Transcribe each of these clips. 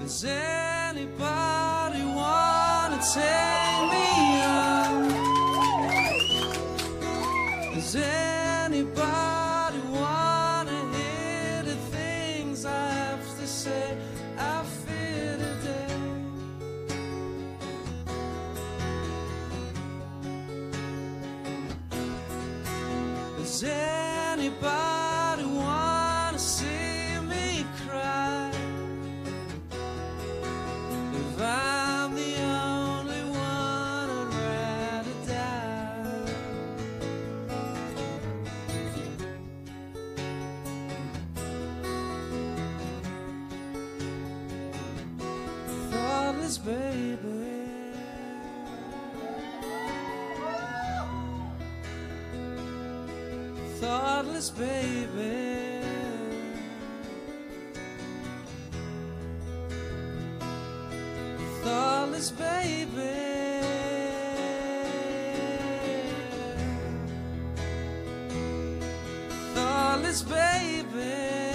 Does anybody wanna take me on? Does anybody wanna hear the things I have to say? I fear today. Does anybody wanna see me cry? If I'm the only one, I'd rather die. Thoughtless baby, thoughtless baby, thoughtless baby, thoughtless baby.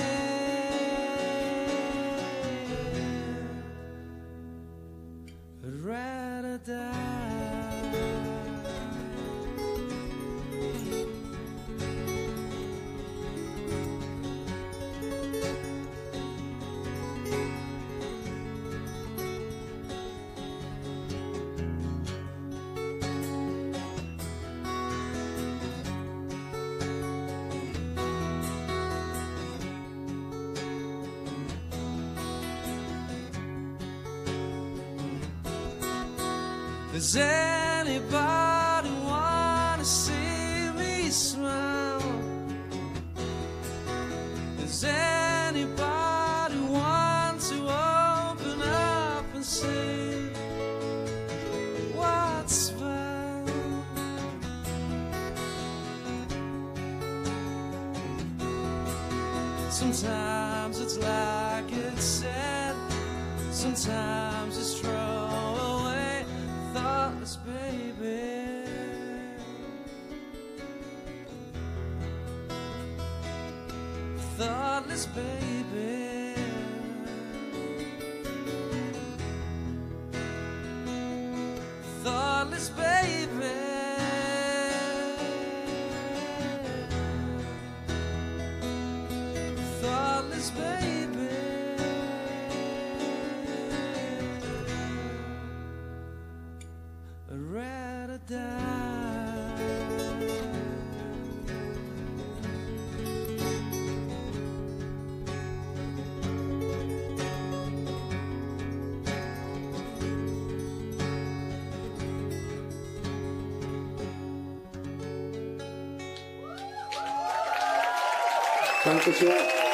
I'd rather die. Does anybody wanna see me smile? Does anybody want to open up and say what's fine? Sometimes it's like it's said, sometimes it's thrown away. Thoughtless baby, thoughtless baby, thoughtless baby, thoughtless baby. I'd rather die. Dankeschön.